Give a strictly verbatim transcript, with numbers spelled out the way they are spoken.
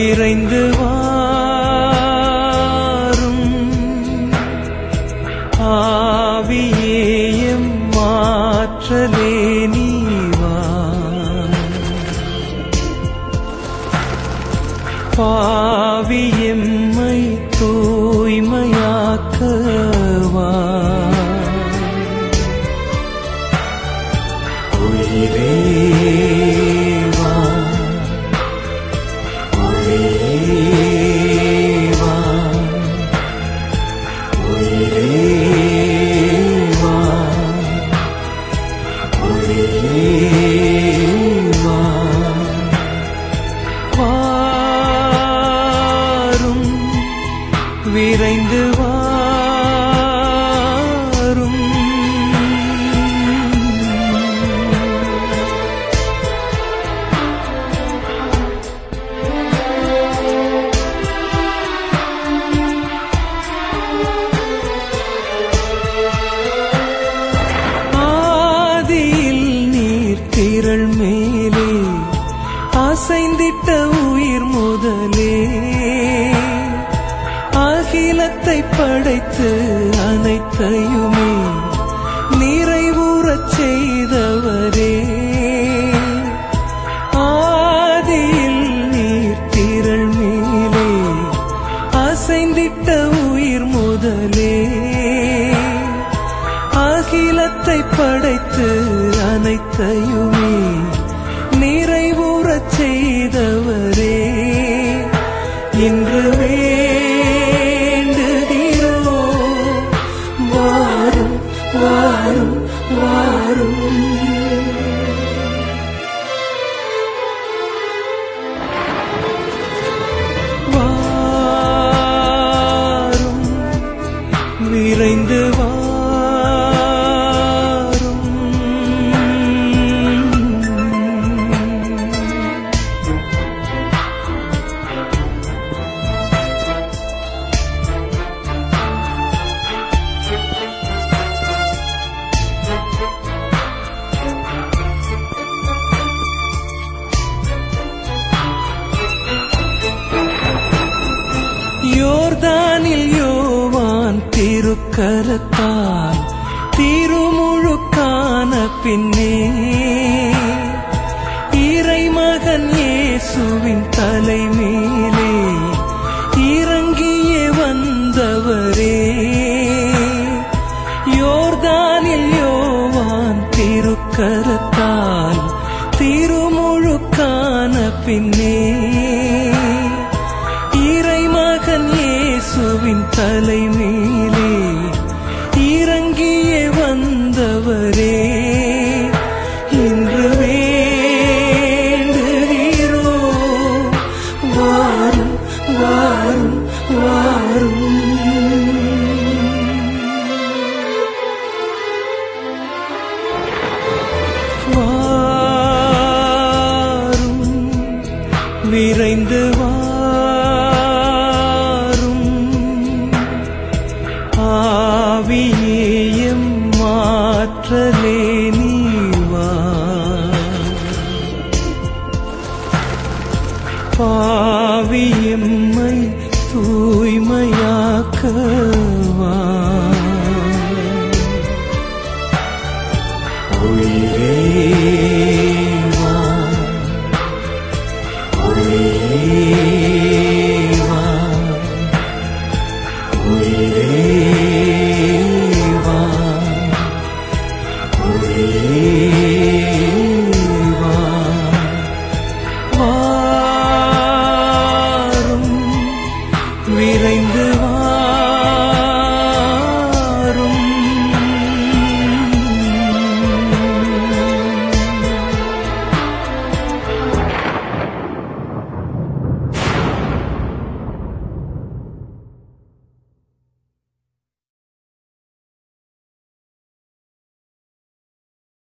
விரைந்து வாரும் ஆவியேயம் மாற்றலே நீவா பாவியம்மை தூய்மையாக்கவா உயிரேவா உயிரேவா உயிரேவா உயிரேவா வாரும் விரைந்து வாரும் திரள் மேலே அசைந்திட்ட உயிர் முதலே அகிலத்தை படைத்து அனைத்தையுமே நிறைவுறச் செய்தவரே ஆதியில் நீர் திரள் மேலே அசைந்திட்ட உயிர் முதலே அகிலத்தை படைத்து அனைத்தையுமே நிறைவுறச் செய்தவரே இன்று வேண்டுகிறோ வாரும் வாரும் வாரும் வாரும் விரைந்து வா யோர்தானில் யோவான் திருக்கரத்தால் திருமுழுக்கான பின்னே இறைமகன் இயேசுவின் தலைமேலே இறங்கியே வந்தவரே யோர்தானில் யோவான் திருக்கரத்தால் திருமுழுக்கான பின்னே இறைமகன் இயேசுவின் தலைமேலே இறங்கியே வந்தவரே இன்று வேண்டுகிறோ வாரும் வாரும் வாரும் வாரும் விரைந்து